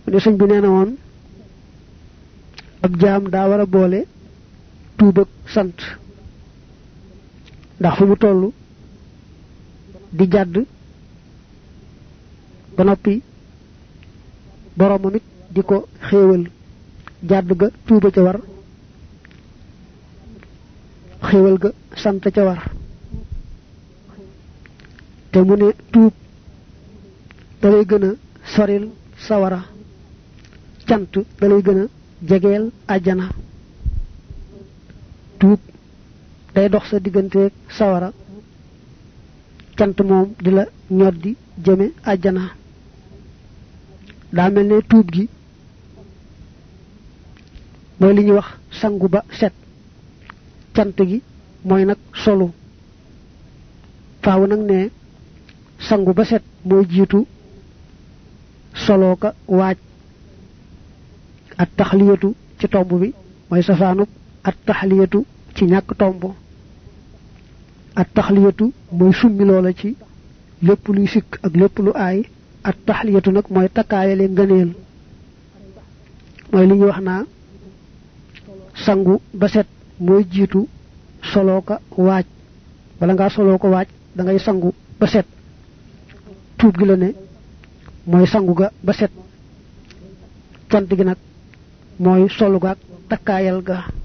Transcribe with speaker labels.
Speaker 1: ne señ bi neena won ab jaam daa war a boole tuub ak sant ndax fu mu tollu di jàdd ba noppi boromam it di ko xéewal jàdd ga tuuba ca war xéewal ga sant ca war te mu ne tuub dalay gën a soril sawara cant dalay gën a jegeel àjjana tuub day dox sa digganteeg sawara cant moom di la ñoddi jëme àjjana daa mel ne tuub gi mooy li ñuy wax sangu ba set cant gi mooy nag solu faaw nag ne sangu ba set mooy jiitu soloo ka waaj at taxliyatu ci tomb bi mooy safaanub at taxliyatu ci ñàkk tomb at taxliyatu mooy summi loola ci lépp luy sikk ak lépp lu aay at taxliyatu nag mooy takkaayale ngëneel mooy li ñuy wax naa sangu ba set mooy jiitu soloo ka waaj bala ngaa soloo ko waaj da ngay sangu ba set tuub gi la ne mooy sangu ga ba set cant gi nag mooy solu ga ak takkaayal ga